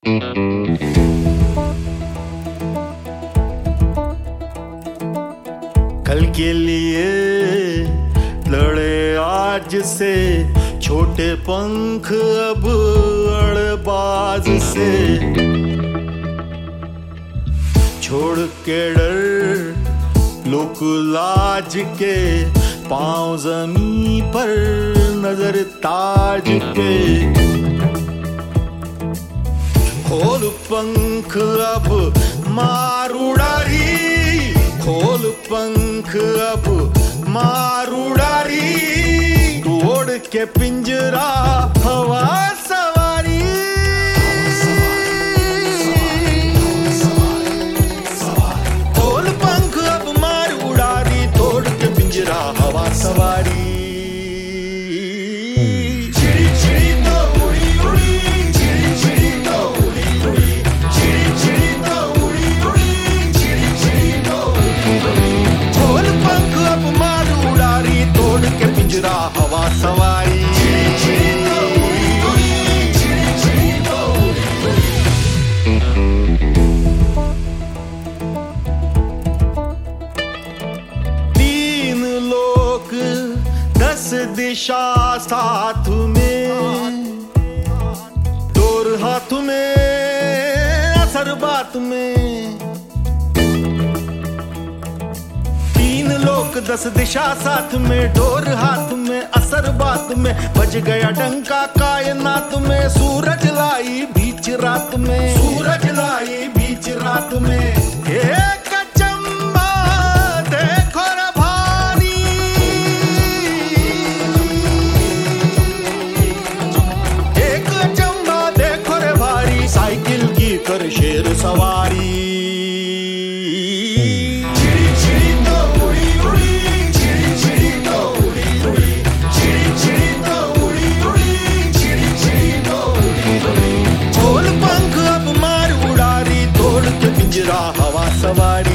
कल के लिए लड़े आज से, छोटे पंख अब अड़बाज से। छोड़ के डर लोक लाज के, पांव जमी पर नजर ताज के। खोल पंख अब मार उड़ारी, खोल पंख अब मार उड़ारी। तोड़ के पिंजरा हवा सवारी। खोल पंख अब मार उड़ारी, तोड़ के पिंजरा हवा सवारी। चिड़ी चिड़ी तो उड़ी उड़ी, चिड़ी चिड़ी तो उड़ी उड़ी, चिड़ी चिड़ी तो उड़ी उड़ी, चिड़ी चिड़ी तो उड़ी उड़ी। खोल पंख अब मार उड़ारी, तोड़ के पिंजरा हवा सवारी। चिड़ी चिड़ी तो उड़ी उड़ी, चिड़ी चिड़ी तो उड़ी उड़ी। तीन लोक 10 दिशा साथ में, डोर हाथ में असर बात में। तीन लोक 10 दिशा साथ में, डोर हाथ में असर बात में। बज गया डंका कायनात में, सूरज लाई बीच रात में, सूरज लाई बीच रात में। एक अचंबा देखो रे भारी, एक अचंबा देखो रे भारी। साइकिल की कर शेर सवारी। चिड़ी चिड़ी तो उड़ी उड़ी, चिड़ी चिड़ी तो उड़ी उड़ी, चिड़ी चिड़ी तो उड़ी उड़ी, चिड़ी चिड़ी तो उड़ी उड़ी। खोल पंख अब मार उड़ारी, तोड़ के पिंजरा हवा सवारी।